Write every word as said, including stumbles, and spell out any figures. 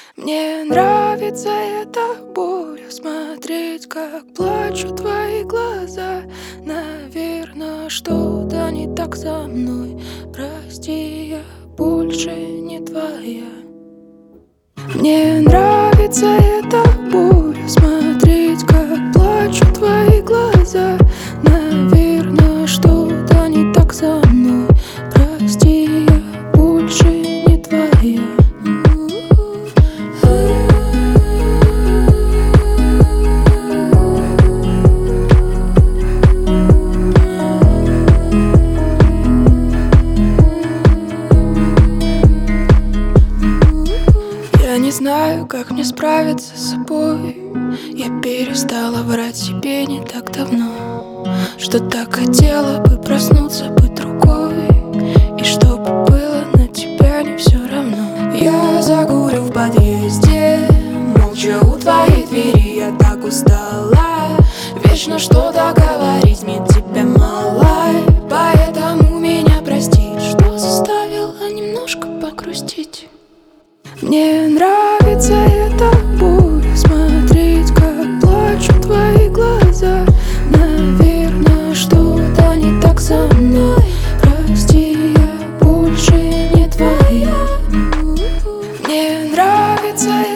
Мне нравится эта буря, смотреть, как плачут твои глаза. Наверное, что-то не так со мной. Прости, я больше не твоя. Мне нравится эта буря, смотреть, как плачут твои глаза. Наверное, что-то не так со мной. Прости, я больше не твоя. Я не знаю, как мне справиться с собой. Я перестала врать себе не так давно, что так хотела бы проснуться, быть другой, и чтобы было на тебя не все равно. Я закурю в подъезде, молча у твоей двери. Я так устала вечно что-то говорить, мне тебя мало, поэтому меня прости, что заставила немножко погрустить. Мне нравится эта буря, смотреть, как плачут твои глаза. Наверное, что-то не так со мной. Прости, я больше не твоя. Мне нравится